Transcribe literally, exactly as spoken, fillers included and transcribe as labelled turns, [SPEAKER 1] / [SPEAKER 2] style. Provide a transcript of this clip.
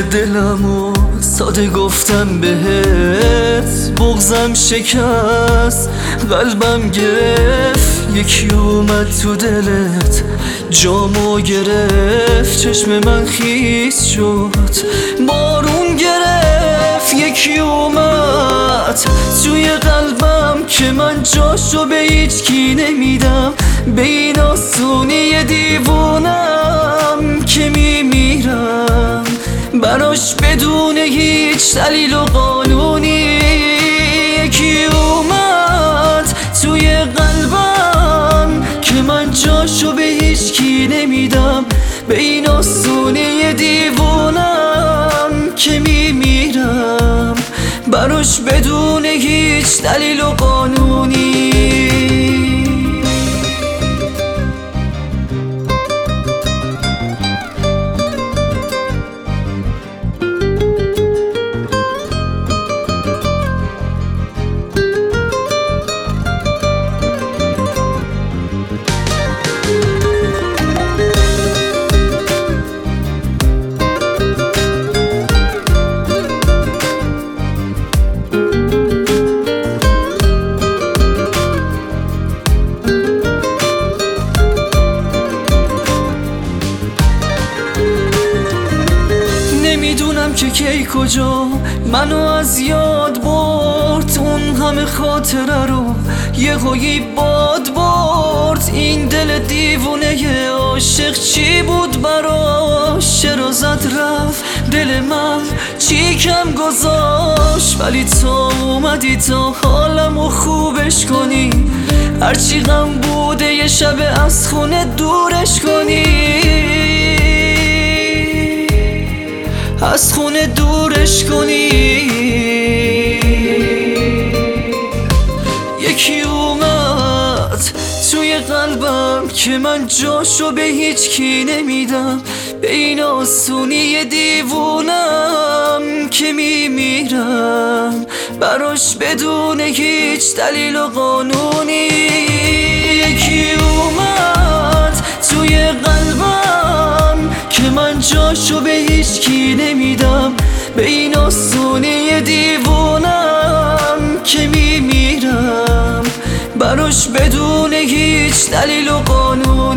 [SPEAKER 1] دلمو ساده گفتم بهت، بغزم شکست قلبم گرفت. یکی اومد تو دلت جامو گرفت، چشم من خیس شد بارون گرفت. یکی اومد توی قلبم که من جاشو به هیچ کی نمیدم، به این آسونی دیوونم که میمیرم براش بدون هیچ دلیل و قانونی. یکی اومد توی قلبم که من جاشو به هیچ کی نمیدم، به این آسونی دیوونم که میمیرم براش بدون هیچ دلیل و قانونی. نمیدونم که کی کجا منو از یاد برد، اون همه خاطره رو یه هایی باد برد. این دل دیوونه عاشق چی بود براش، چرا زد رفت دل من چی کم گذاشت. ولی تا اومدی تا حالمو خوبش کنی، هرچی غم بوده یه شب از خونه دورش کنی، از خونه دورش کنی. یکی اومد توی قلبم که من جاشو به هیچ کی نمیدم، به این آسونی دیوونم که میمیرم براش بدون هیچ دلیل و قانونی. یکی اومد توی قلبم که من جاشو به هیچ کی نمیدم، به این آسونی دیوونم که میمیرم براش بدون هیچ دلیل و قانون.